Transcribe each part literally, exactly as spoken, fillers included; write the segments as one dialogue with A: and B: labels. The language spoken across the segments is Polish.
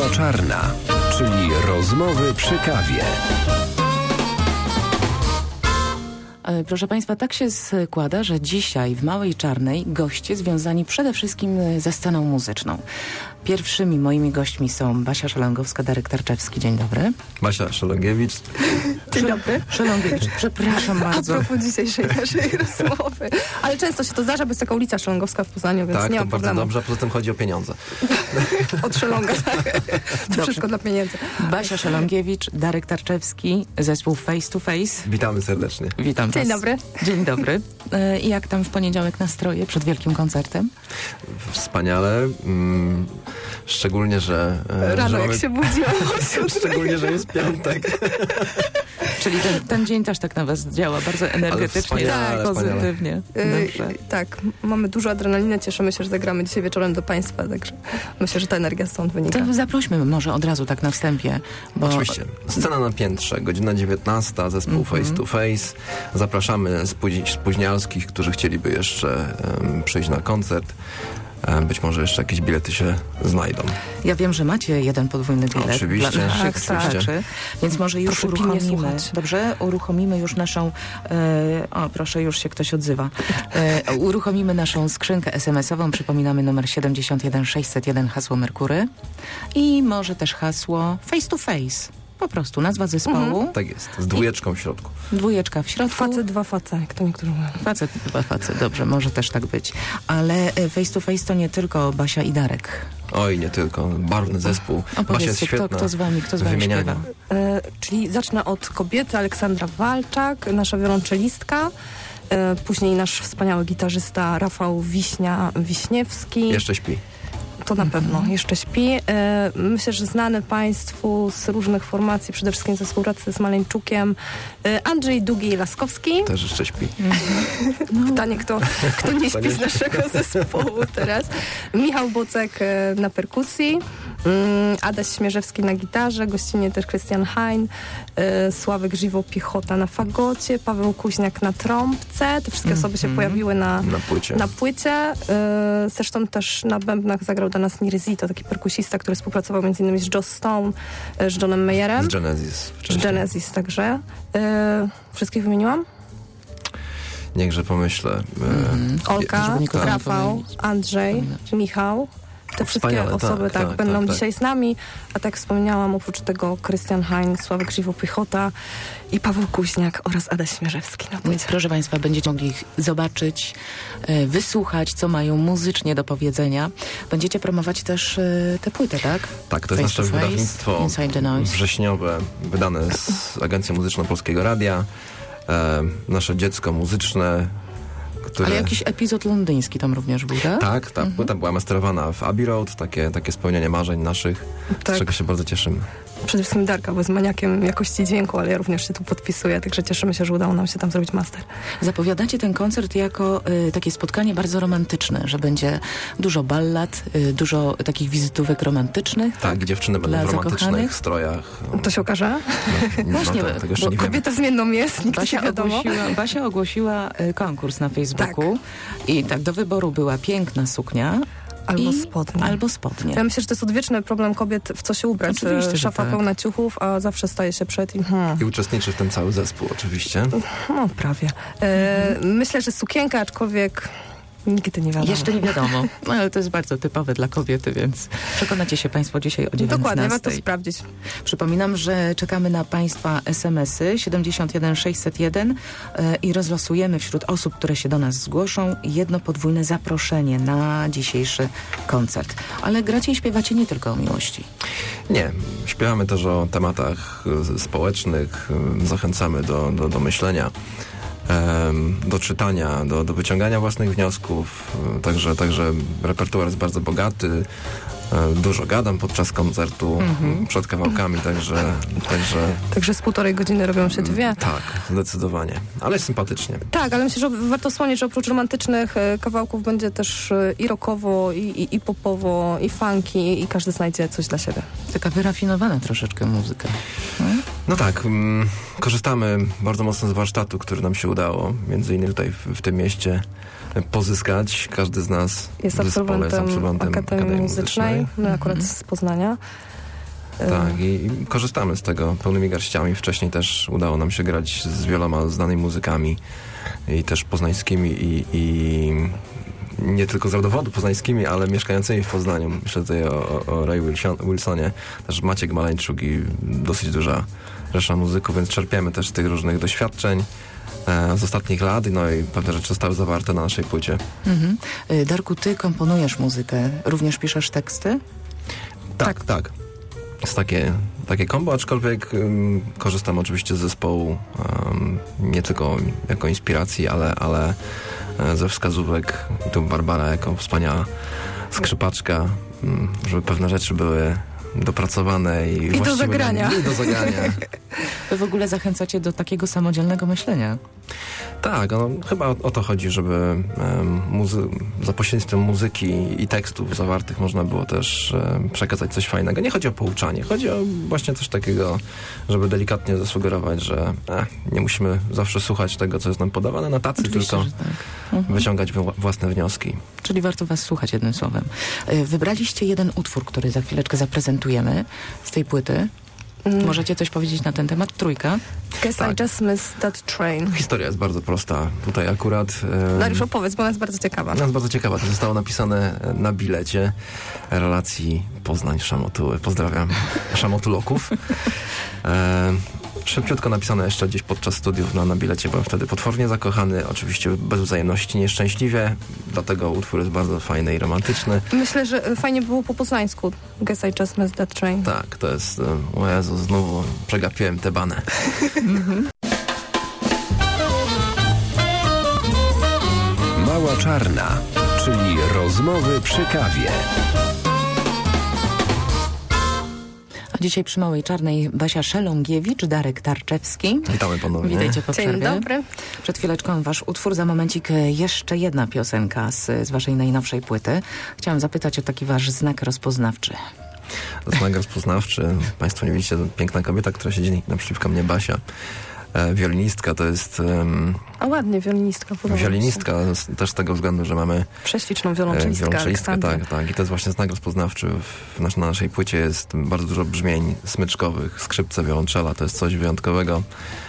A: Mała Czarna, czyli rozmowy przy kawie.
B: Proszę Państwa, tak się składa, że dzisiaj w Małej Czarnej goście związani przede wszystkim ze sceną muzyczną. Pierwszymi moimi gośćmi są Basia Szelongowska, Darek Tarczewski. Dzień dobry.
C: Basia Szelongiewicz.
D: Dzień dobry.
B: Szelongiewicz, przepraszam bardzo.
D: A propos dzisiejszej naszej rozmowy. Ale często się to zdarza, bo jest taka ulica Szelongowska w Poznaniu, więc
C: tak,
D: nie ma
C: to
D: problemu.
C: bardzo dobrze, a poza tym chodzi o pieniądze.
D: Od Szelonga, tak. To wszystko dla pieniędzy.
B: Basia Szelongiewicz, Darek Tarczewski, zespół Face to Face.
C: Witamy serdecznie.
B: Witam
D: Dzień
B: was.
D: dobry.
B: Dzień dobry. I jak tam w poniedziałek nastroje przed wielkim koncertem?
C: Wspaniale. Mm, szczególnie, że... e,
D: Rano
C: że
D: jak
C: mamy-
D: się budziłam.
C: Szczególnie, że jest piątek.
B: Czyli ten, ten dzień też tak na was działa bardzo energetycznie,
C: wspaniale,
B: tak, pozytywnie.
D: Yy,
B: Dobrze.
D: tak, mamy dużo adrenaliny, cieszymy się, że zagramy dzisiaj wieczorem do Państwa, także myślę, że ta energia stąd wynika.
B: To zaprośmy może od razu tak na wstępie. Bo
C: Oczywiście. Scena na piętrze, godzina dziewiętnasta, zespół
B: Mhm.
C: Face to Face. Zapraszamy spóźni- spóźnialskich, którzy chcieliby jeszcze em, przyjść na koncert. Em, być może jeszcze jakieś bilety się znajdą.
B: Ja wiem, że macie jeden podwójny bilet
C: Oczywiście.
B: dla naszych
D: Tak,
B: słuchaczy, więc może już
D: Proszę pilnie
B: uruchomimy.
D: słuchać.
B: Dobrze? Uruchomimy już naszą... E, o, proszę, już się ktoś odzywa. E, uruchomimy naszą skrzynkę es em esową. Przypominamy numer siedemdziesiąt jeden sześćset jeden, hasło Merkury. I może też hasło Face to Face. Po prostu nazwa zespołu.
C: Tak jest, z dwójeczką w środku.
B: Dwójeczka w środku.
D: Facet, dwa face, jak to niektórzy mówią.
B: Facet, chyba facet, dobrze, może też tak być. Ale e, Face to Face to nie tylko Basia i Darek.
C: Oj, nie tylko. Barwny zespół. Basia jest
B: Opowiedzcie,
C: świetna.
B: kto, kto z wami, kto z wami
C: Wymieniania.
B: śpiewa?
D: E, czyli zacznę od kobiety, Aleksandra Walczak, nasza wiolonczelistka, e, później nasz wspaniały gitarzysta Rafał Wiśnia-Wiśniewski.
C: Jeszcze śpi.
D: To na pewno, jeszcze śpi. E, myślę, że znany Państwu z różnych formacji, przede wszystkim ze współpracy z Maleńczukiem, e, Andrzej Długi-Laskowski.
C: Też jeszcze śpi.
D: Pytanie, kto, kto nie śpi z naszego zespołu teraz. Michał Bocek e, na perkusji, mm, Adaś Śmierzewski na gitarze, gościnnie też Krystian Hein, e, Sławek Żywo-Piechota na fagocie, Paweł Kuźniak na trąbce. Te wszystkie osoby się pojawiły na,
C: Na płycie.
D: na płycie. E, zresztą też na bębnach zagrał dla nas Niryzito, taki perkusista, który współpracował między innymi z Joss Stone, e, z Johnem Mayerem.
C: Z Genesis.
D: Z
C: wcześniej.
D: Genesis także. E, wszystkich wymieniłam?
C: Niechże pomyślę. E,
D: Olka,
B: żeby nikogo nie
D: Rafał,
B: pomylić.
D: Andrzej, Michał. Te wszystkie
C: Wspaniale,
D: osoby
C: tak,
D: tak,
C: tak,
D: będą
C: tak, tak.
D: dzisiaj z nami. A tak wspomniałam, oprócz tego Krystian Hein, Sławek Żywo-Piechota i Paweł Kuźniak oraz Adaś Śmierzewski na
B: Więc
D: płycie.
B: proszę Państwa, będziecie mogli ich zobaczyć, e, wysłuchać, co mają muzycznie do powiedzenia. Będziecie promować też e, tę płytę, tak?
C: Tak, to jest
B: Face
C: nasze
B: to Face,
C: wydawnictwo
B: Inside the Noise.
C: wrześniowe, wydane z Agencją Muzyczną Polskiego Radia. E, nasze dziecko muzyczne, które...
B: Ale jakiś epizod londyński tam również był, tak?
C: Tak, ta płyta była masterowana w Abbey Road, takie, takie spełnianie marzeń naszych,
D: Tak.
C: z czego się bardzo cieszymy.
D: Przede wszystkim Darka, bo jest maniakiem jakości dźwięku, ale ja również się tu podpisuję, także cieszymy się, że udało nam się tam zrobić master.
B: Zapowiadacie ten koncert jako y, takie spotkanie bardzo romantyczne, że będzie dużo ballad, y, dużo takich wizytówek romantycznych.
C: Tak, i dziewczyny będą
B: Dla
C: w romantycznych
B: zakochanych?
C: strojach.
D: To się okaże?
C: No,
B: Właśnie,
C: no, to, tego jeszcze
D: Bo
C: nie wiemy.
D: kobieta zmienną jest, nigdy
B: Basia
D: nie wiadomo.
B: ogłosiła, Basia ogłosiła y, konkurs na Facebooku i tak do wyboru była piękna suknia
D: Albo
B: i,
D: spodnie.
B: Albo spodnie.
D: Ja myślę, że to jest odwieczny problem kobiet, w co się ubrać.
B: Oczywiście, że
D: Szafa
B: tak.
D: pełna ciuchów, a zawsze staje się przed i... Hmm.
C: I uczestniczy w tym cały zespół oczywiście.
D: No, prawie. E, myślę, że sukienka, aczkolwiek nigdy nie wiadomo.
B: Jeszcze nie wiadomo, no, ale to jest bardzo typowe dla kobiety, więc przekonacie się Państwo dzisiaj o dziewiętnastej.
D: Dokładnie, warto sprawdzić.
B: Przypominam, że czekamy na Państwa es em esy siedemdziesiąt jeden sześćset jeden e, i rozlosujemy wśród osób, które się do nas zgłoszą, jedno podwójne zaproszenie na dzisiejszy koncert. Ale gracie i śpiewacie nie tylko o miłości.
C: Nie, śpiewamy też o tematach e, społecznych, e, zachęcamy do, do, do myślenia, e, do czytania, do, do wyciągania własnych wniosków, e, także, także repertuar jest bardzo bogaty, e, dużo gadam podczas koncertu,
B: Mhm.
C: przed kawałkami, także, także
D: Także z półtorej godziny robią się dwie.
C: tak, zdecydowanie, ale sympatycznie.
D: Tak, ale myślę, że warto wspomnieć, że oprócz romantycznych e, kawałków będzie też e, i rockowo, i, i, i popowo, i funky, i każdy znajdzie coś dla siebie.
B: Taka wyrafinowana troszeczkę muzyka. No?
C: No tak, mm, korzystamy bardzo mocno z warsztatu, który nam się udało, między innymi tutaj w, w tym mieście pozyskać. Każdy z nas
D: Jest
C: w zespole
D: absolwentem,
C: jest absolwentem
D: Akademii,
C: Akademii
D: Muzycznej,
C: Muzycznej.
D: no akurat z Poznania.
C: Tak, i, i korzystamy z tego pełnymi garściami. Wcześniej też udało nam się grać z wieloma znanymi muzykami i też poznańskimi i, i nie tylko z rodowodu poznańskimi, ale mieszkającymi w Poznaniu. Myślę tutaj o, o Ray Wilsonie, też Maciek Maleńczuk i dosyć duża rzesza muzyków, więc czerpiemy też z tych różnych doświadczeń z ostatnich lat, no i pewne rzeczy zostały zawarte na naszej płycie.
B: Mhm. Darku, ty komponujesz muzykę, również piszesz teksty?
C: Tak, tak. tak. Jest takie, takie kombo, aczkolwiek um, korzystam oczywiście z zespołu um, nie tylko jako inspiracji, ale, ale ze wskazówek. I tu Barbara jako wspaniała skrzypaczka, um, żeby pewne rzeczy były dopracowane i,
D: I do zagrania.
C: I do zagrania.
B: Wy w ogóle zachęcacie do takiego samodzielnego myślenia.
C: Tak, no, chyba o, o to chodzi, żeby um, muzy- za pośrednictwem muzyki i tekstów zawartych można było też um, przekazać coś fajnego. Nie chodzi o pouczanie, chodzi o właśnie coś takiego, żeby delikatnie zasugerować, że eh, nie musimy zawsze słuchać tego, co jest nam podawane na tacy,
B: Oczywiście,
C: tylko
B: tak. mhm.
C: wyciągać w- własne wnioski.
B: Czyli warto was słuchać, jednym słowem. Wybraliście jeden utwór, który za chwileczkę zaprezentujemy z tej płyty. Mm. Możecie coś powiedzieć na ten temat? Trójka?
D: Guess
C: Tak.
D: I just missed that train.
C: Historia jest bardzo prosta. Tutaj akurat... Um,
D: Dariusz, opowiedz, bo ona jest bardzo ciekawa.
C: Ona jest bardzo ciekawa. To zostało napisane na bilecie relacji Poznań-Szamotuły. Pozdrawiam szamotuloków. E, szybciutko napisane jeszcze gdzieś podczas studiów na, na bilecie. Byłem wtedy potwornie zakochany. Oczywiście bez wzajemności nieszczęśliwie. Dlatego utwór jest bardzo fajny i romantyczny.
D: Myślę, że fajnie było po poznańsku. Guess I just missed that train.
C: Tak, to jest... O Jezu, znowu przegapiłem tę banę.
A: Mała Czarna, czyli rozmowy przy kawie.
B: A dzisiaj przy Małej Czarnej Basia Szelongiewicz, Darek Tarczewski.
C: Witamy ponownie.
B: Witajcie po
D: Dzień
B: przerwie.
D: dobry.
B: Przed chwileczką wasz utwór, za momencik jeszcze jedna piosenka z, z waszej najnowszej płyty. Chciałam zapytać o taki wasz znak rozpoznawczy.
C: Znak rozpoznawczy. Państwo nie widzicie, piękna kobieta, która siedzi naprzeciwko mnie, Basia. E, wiolinistka to jest... Um,
D: A ładnie, wiolinistka. podoba mi się.
C: wiolinistka z, też z tego względu, że mamy
D: Prześliczną
C: e,
D: wiolonczelistkę
C: wiolonczelistkę,
D: Aleksandrę.
C: tak, tak. I to jest właśnie znak rozpoznawczy. W, nasz, na naszej płycie jest bardzo dużo brzmień smyczkowych, skrzypce, wiolonczela. To jest coś wyjątkowego.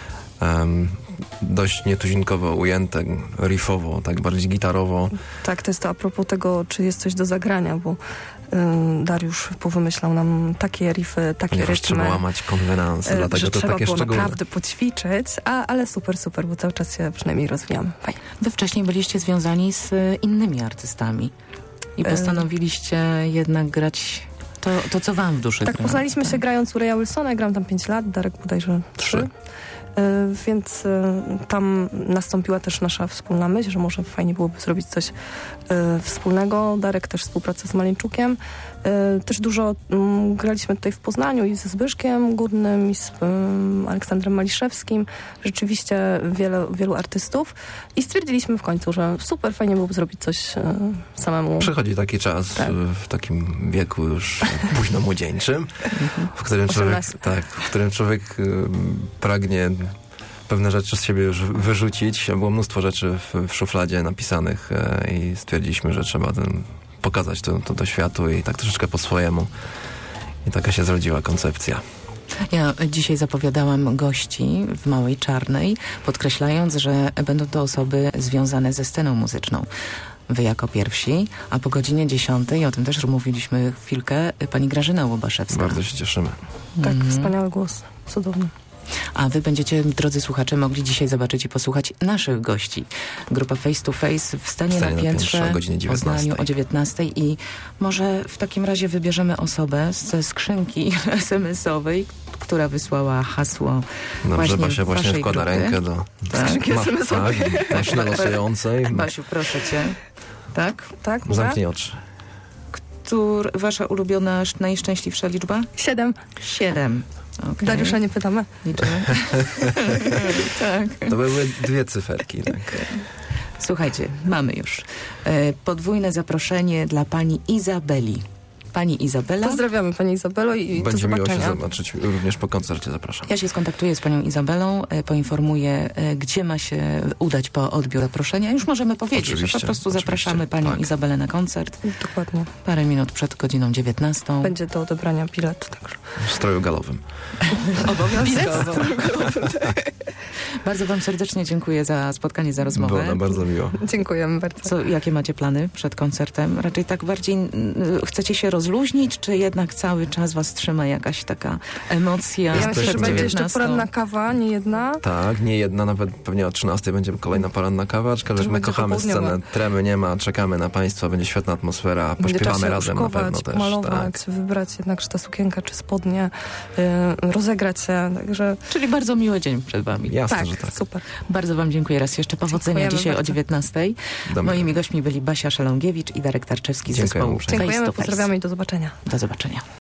C: Um, dość nietuzinkowo ujęte, riffowo, tak bardziej gitarowo.
D: Tak, to jest to a propos tego, czy jest coś do zagrania, bo ym, Dariusz powymyślał nam takie riffy, takie
C: Ponieważ
D: rytmy.
C: trzeba łamać konwenanse,
D: e,
C: dlatego
D: że
C: to
D: trzeba
C: takie
D: było
C: szczegóły.
D: naprawdę poćwiczyć, a, ale super, super, bo cały czas się przynajmniej rozwijamy. Fajnie.
B: Wy wcześniej byliście związani z e, innymi artystami i
D: E.
B: postanowiliście jednak grać to, to co wam w duszy
D: Tak,
B: gra.
D: poznaliśmy się grając u Raya Wilsona, ja gram tam pięć lat, Darek bodajże trzy.
C: Trzy.
D: Y, Więc y, tam nastąpiła też nasza wspólna myśl, że może fajnie byłoby zrobić coś y, wspólnego. Darek też współpracę z Maleńczukiem. Y, Też dużo mm, graliśmy tutaj w Poznaniu i ze Zbyszkiem Górnym i z y, Aleksandrem Maliszewskim. Rzeczywiście wiele, wielu artystów. I stwierdziliśmy w końcu, że super fajnie byłoby zrobić coś y, samemu.
C: Przychodzi taki czas
D: Tak.
C: w takim wieku już późno młodzieńczym, w którym człowiek,
D: osiemnaście.
C: tak, w którym człowiek y, pragnie pewne rzeczy z siebie już wyrzucić. Było mnóstwo rzeczy w, w szufladzie napisanych y, i stwierdziliśmy, że trzeba ten, pokazać to, to do światu i tak troszeczkę po swojemu. I taka się zrodziła koncepcja.
B: Ja dzisiaj zapowiadałam gości w Małej Czarnej, podkreślając, że będą to osoby związane ze sceną muzyczną. Wy jako pierwsi, a po godzinie dziesiątej, o tym też mówiliśmy chwilkę, pani Grażyna Łobaszewska.
C: Bardzo się cieszymy.
D: Tak,
B: Mhm.
D: wspaniały głos. Cudowny.
B: A wy będziecie, drodzy słuchacze, mogli dzisiaj zobaczyć i posłuchać naszych gości. Grupa Face to Face w Stanie,
C: Stanie
B: na
C: na
B: Piętrze,
C: Piętrze o godzinie
B: w Poznaniu o dziewiętnastej i może w takim razie wybierzemy osobę ze skrzynki es em esowej, która wysłała hasło
C: Dobrze,
B: właśnie
C: Basia właśnie
B: waszej
C: wkłada
B: grupy.
C: rękę do
B: Tak.
D: Skrzynki
C: masz-
D: es em esowej.
C: tak, maszyny losującej.
B: Basiu, proszę cię. Tak?
D: Tak, mogę?
C: Zamknij oczy.
B: Któr, wasza ulubiona, sz- najszczęśliwsza liczba?
D: Siedem.
B: Siedem. Okay.
D: Dariusza nie pytamy.
B: Liczymy. Tak.
C: To były dwie cyferki. Tak.
B: Słuchajcie, mamy już e, podwójne zaproszenie dla pani Izabeli. pani Izabela.
D: Pozdrawiamy pani Izabelo i do
C: Będzie miło się
D: zobaczenia.
C: zobaczyć również po koncercie, zapraszam.
B: Ja się skontaktuję z panią Izabelą, e, poinformuję, e, gdzie ma się udać po odbiór zaproszenia. Już możemy powiedzieć,
C: Oczywiście,
B: że po prostu
C: oczywiście,
B: zapraszamy panią
C: tak.
B: Izabelę na koncert.
D: Dokładnie.
B: Parę minut przed godziną dziewiętnastą.
D: Będzie do odebrania bilet, także.
C: W stroju galowym.
B: Obowiązkowo. Bardzo wam serdecznie dziękuję za spotkanie, za rozmowę.
C: Było nam bardzo miło.
D: Dziękujemy bardzo.
B: Co, jakie macie plany przed koncertem? Raczej tak bardziej mm, chcecie się rozluźnić, czy jednak cały czas was trzyma jakaś taka emocja?
D: Ja myślę, że
C: Jesteśmy-
D: będzie jeszcze poranna kawa, nie jedna.
C: Tak, nie jedna, nawet pewnie o trzynastej będzie kolejna poranna kawa, aczkolwiek
D: To
C: my
D: będzie
C: kochamy
D: popołudniowa.
C: scenę, tremy nie ma, czekamy na państwa, będzie świetna atmosfera,
D: Będzie
C: pośpiewamy
D: trzeba się
C: razem na
D: uszkować,
C: pewno też.
D: pomalować,
C: Tak.
D: wybrać jednak, czy ta sukienka, czy spodnie, y, rozegrać się, także
B: Czyli bardzo miły dzień przed wami.
C: Jasne,
D: tak,
C: że tak.
D: super.
B: Bardzo wam dziękuję raz jeszcze. Powodzenia
D: Dziękujemy
B: dzisiaj
D: bardzo.
B: o dziewiętnastej.
C: Dobra.
B: Moimi gośćmi byli Basia Szelągiewicz i Darek Tarczewski z
C: Dziękuję
B: zespołu
C: uprzejmie.
B: Face
D: Dziękujemy,
B: to Face.
D: pozdrawiamy i do zobaczenia.
B: Do zobaczenia.